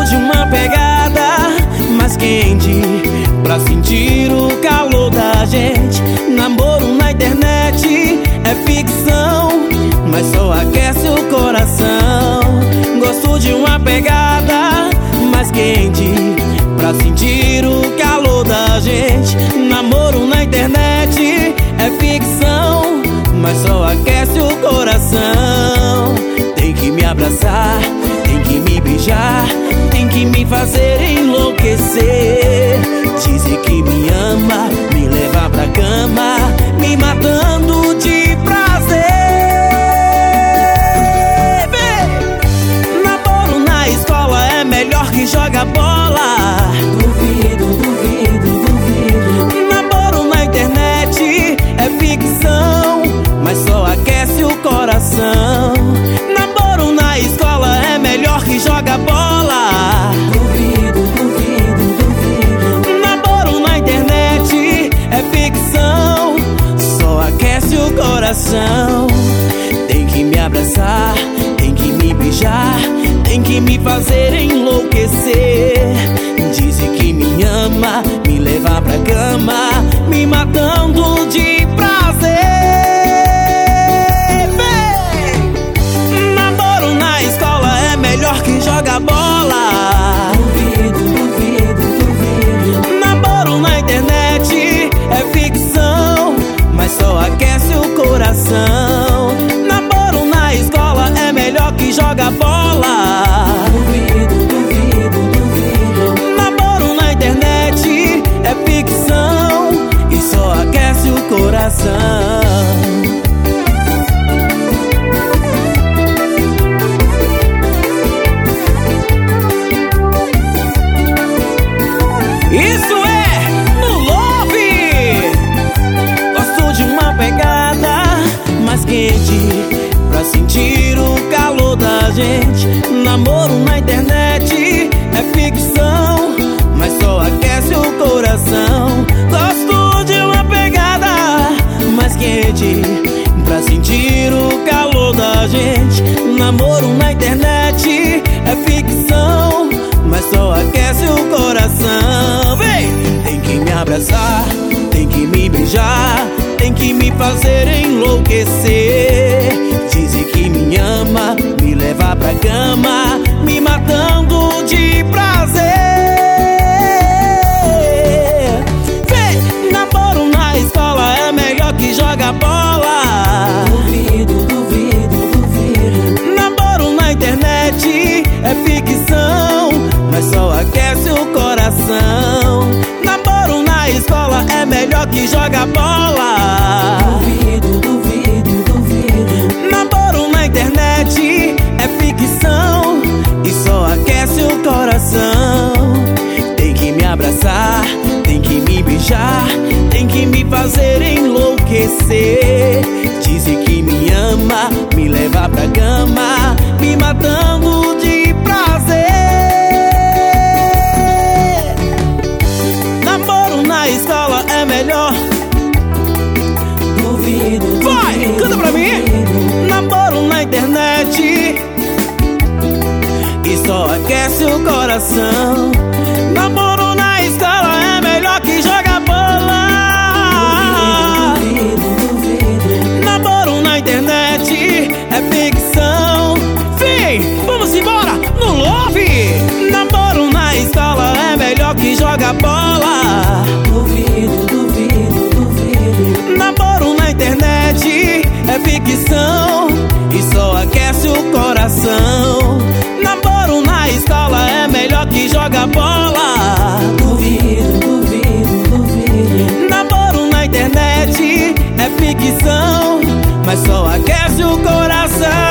de uma pegada mais quente pra sentir o calor da gente. Namoro na internet é ficção, mas só aquece o coração. Gosto de uma pegada mais quente pra sentir o calor da gente. Namoro na internet é ficção, mas só aquece o coração. Tem que me abraçar, tem que me beijar, tem que me fazer enlouquecer. Dizer que me ama, me leva pra cama, me matando de prazer. Vem! Namoro na escola é melhor que joga bola. Duvido, duvido, duvido. Namoro na internet é ficção, mas só aquece o coração. Namoro na escola é melhor que joga bola. Duvido, duvido, duvido. Namoro na internet é ficção, só aquece o coração. Tem que me abraçar, tem que me beijar, tem que me fazer enlouquecer. Dizer que me ama, me levar pra cama, me matando de prazer. Vem! Namoro na escola é melhor que joga bola. Duvido, duvido, duvido. Namoro na internet é ficção, mas só aquece o coração. Namoro na escola é melhor que joga bola. Duvido, duvido, duvido. Namoro na internet é ficção e só aquece o coração. Isso é no Love. Gosto de uma pegada mais quente pra sentir o calor da gente. Namoro na internet é ficção, mas só aquece o coração. Gosto de uma pegada mais quente pra sentir o calor da gente. Namoro na internet é ficção, mas só aquece o coração. Vem! Tem que me abraçar, tem que me beijar, tem que me fazer enlouquecer. Dizer que me ama, me levar pra cama, me matando de prazer. Vem! Namoro na escola é melhor que joga bola. Duvido, duvido, duvido. Namoro na internet é ficção, mas só aquece o coração. Namoro na escola é melhor que joga bola. Duvido, duvido, duvido. Namoro na internet é ficção e só aquece o coração. Tem que me abraçar, tem que me beijar, tem que me fazer enlouquecer. Dizer que me ama, me levar pra cama, me matando de prazer. Namoro na escola é melhor. Duvido, Vai, duvido, canta pra mim. duvido. Namoro na internet e só aquece o coração. Namoro na escola é melhor que joga bola. Duvido, duvido. Namoro na internet é ficção. Vem, vamos embora no Love. Namoro na escola é melhor que joga bola. Duvido, duvido, duvido. Namoro na internet é ficção e só aquece o coração. Namoro na escola é melhor que joga bola. Duvido, duvido, duvido. Namoro na internet é ficção, mas só aquece o coração.